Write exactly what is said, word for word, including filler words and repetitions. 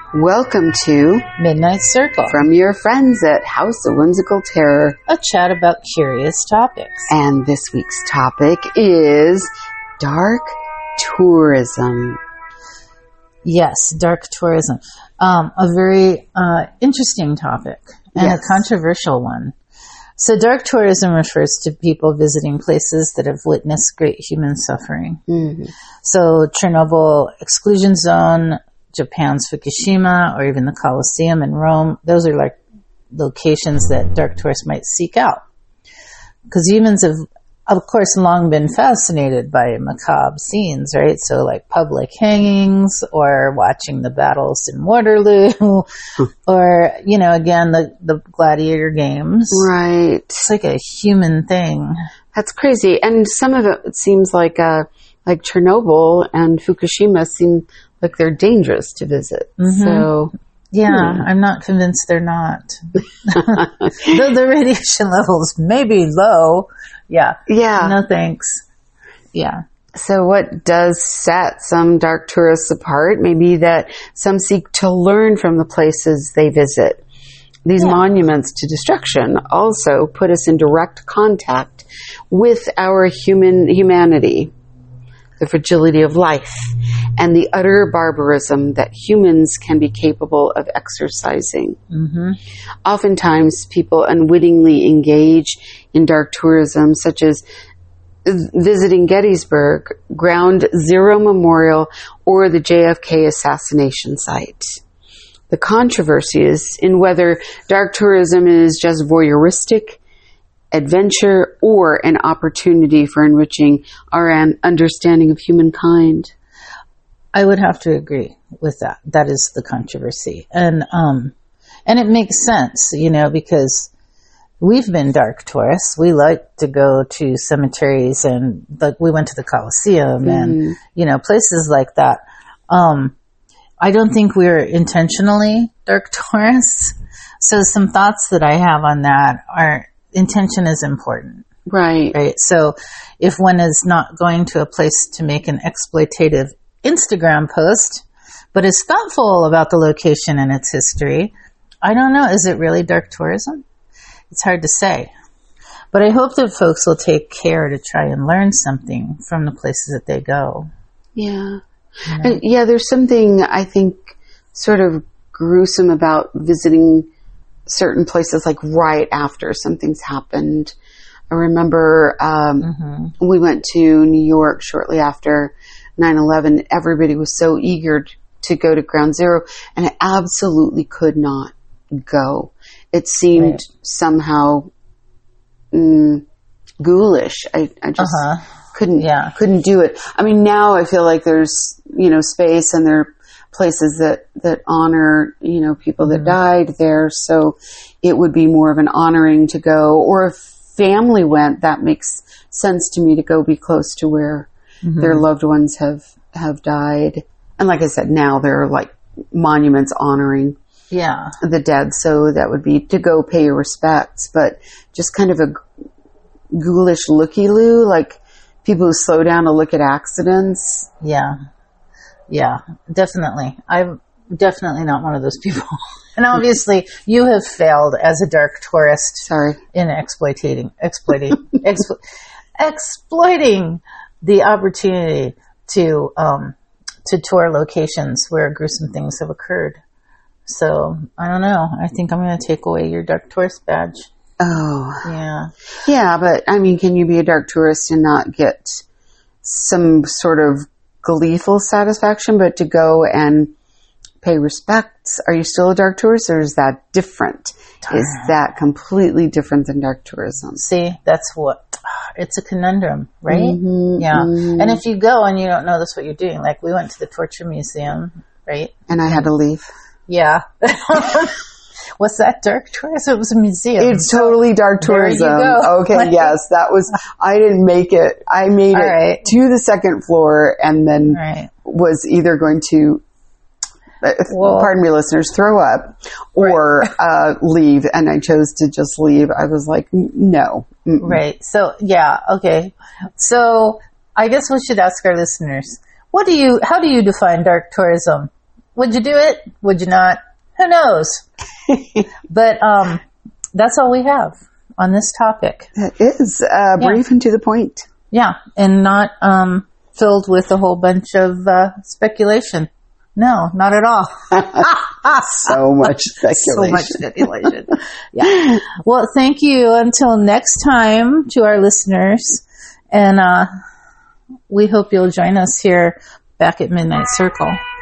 Welcome to Midnight Circle, from your friends at House of Whimsical Terror, a chat about curious topics. And this week's topic is dark tourism. Yes, dark tourism. Um, a very uh, interesting topic and yes. a controversial one. So dark tourism refers to people visiting places that have witnessed great human suffering. Mm-hmm. So Chernobyl exclusion zone, Japan's Fukushima, or even the Colosseum in Rome, those are like locations that dark tourists might seek out. Because humans have, of course, long been fascinated by macabre scenes, right? So like public hangings, or watching the battles in Waterloo, or, you know, again, the, the gladiator games. Right. It's like a human thing. That's crazy. And some of it, it seems like, uh, like Chernobyl and Fukushima seem like they're dangerous to visit. Mm-hmm. So, yeah, hmm. I'm not convinced they're not. Though the radiation levels may be low. Yeah. Yeah. No thanks. Yeah. So what does set some dark tourists apart? Maybe that some seek to learn from the places they visit. These yeah. monuments to destruction also put us in direct contact with our human humanity, the fragility of life, and the utter barbarism that humans can be capable of exercising. Mm-hmm. Oftentimes, people unwittingly engage in dark tourism, such as visiting Gettysburg, Ground Zero Memorial, or the J F K assassination site. The controversy is in whether dark tourism is just voyeuristic, adventure, or an opportunity for enriching our understanding of humankind. I would have to agree with that. That is the controversy. And, um, and it makes sense, you know, because we've been dark tourists. We like to go to cemeteries, and like we went to the Colosseum mm. and, you know, places like that. Um, I don't think we're intentionally dark tourists. So some thoughts that I have on that are, intention is important. Right. Right. So if one is not going to a place to make an exploitative Instagram post, but is thoughtful about the location and its history, I don't know. Is it really dark tourism? It's hard to say. But I hope that folks will take care to try and learn something from the places that they go. Yeah. You know? And yeah, there's something I think sort of gruesome about visiting certain places like right after something's happened. I remember um, mm-hmm. we went to New York shortly after nine eleven. Everybody was so eager to go to Ground Zero, and I absolutely could not go. It seemed right. somehow mm, ghoulish. I, I just uh-huh. couldn't yeah. couldn't do it. I mean, now I feel like there's, you know, space, and there are places that, that honor, you know, people that mm-hmm. died there. So it would be more of an honoring to go. Or if family went, that makes sense to me to go be close to where mm-hmm. their loved ones have, have died. And like I said, now there are like monuments honoring yeah. the dead. So that would be to go pay your respects, but just kind of a ghoulish looky-loo, like people who slow down to look at accidents. Yeah. Yeah, definitely. I'm definitely not one of those people. And obviously you have failed as a dark tourist. Sorry. In exploiting, exploiting, explo- exploiting the opportunity to, um, to tour locations where gruesome things have occurred. So I don't know. I think I'm going to take away your dark tourist badge. Oh. Yeah. Yeah, but I mean, can you be a dark tourist and not get some sort of gleeful satisfaction, but to go and pay respects? Are you still a dark tourist, or is that different? Is that completely different than dark tourism? See, that's what, it's a conundrum, right? Mm-hmm, yeah. Mm-hmm. And if you go and you don't know that's what you're doing, like we went to the Torture Museum, right? And I had to leave. Yeah. What's that, dark tourism? It was a museum. It's totally dark tourism. Okay, like, yes, that was, I didn't make it. I made it right. to the second floor, and then right. was either going to, well, pardon me, listeners, throw up or right. uh, leave. And I chose to just leave. I was like, no. Mm-mm. Right. So, yeah. Okay. So I guess we should ask our listeners, what do you, how do you define dark tourism? Would you do it? Would you not? Who knows? But um, that's all we have on this topic. It is uh, brief yeah. and to the point. Yeah, and not um, filled with a whole bunch of uh, speculation. No, not at all. So much speculation. So much speculation. Yeah. Well, thank you until next time to our listeners. And uh, we hope you'll join us here back at Midnight Circle.